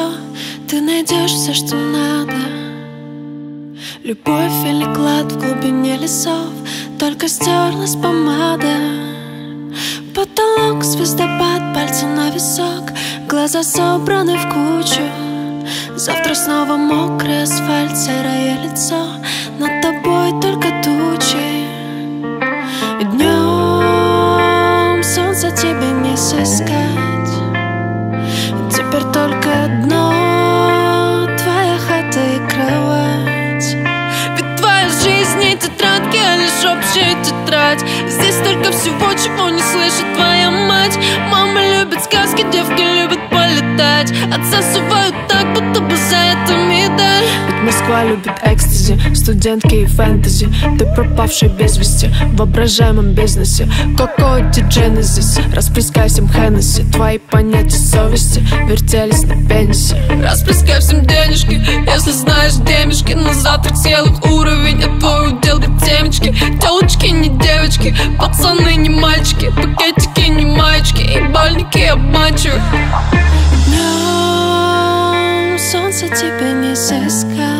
лицо, ты найдешь все, что надо. Любовь или клад в глубине лесов, только стерлась помада. Потолок, звездопад, пальцы на висок, глаза собраны в кучу. Завтра снова мокрый асфальт, серое лицо, над тобой только тучи. И днем солнца тебе не сыскать. Теперь только одно, твоя хата и кровать. Ведь твоя жизнь не тетрадки, а лишь общая тетрадь. Здесь столько всего, чего не слышит твоя мать. Мама любит сказки, девки любят полетать. Отца сувают так, будто бы за это медаль. Ведь Москва любит экстази, студентки и фэнтези. Ты пропавший без вести в воображаемом бизнесе. Коко и Genesis, расплескай всем Хеннесси. Твои понятия совести вертелись на пенисе. Расплескай всем денежки, если знаешь демешки. На завтрак съел их уровень, а твой удел как темечки. Телочки не девочки, пацаны не мальчики, пакетики не маечки и бальники обманчивы. Днем солнце тебе не сыскать.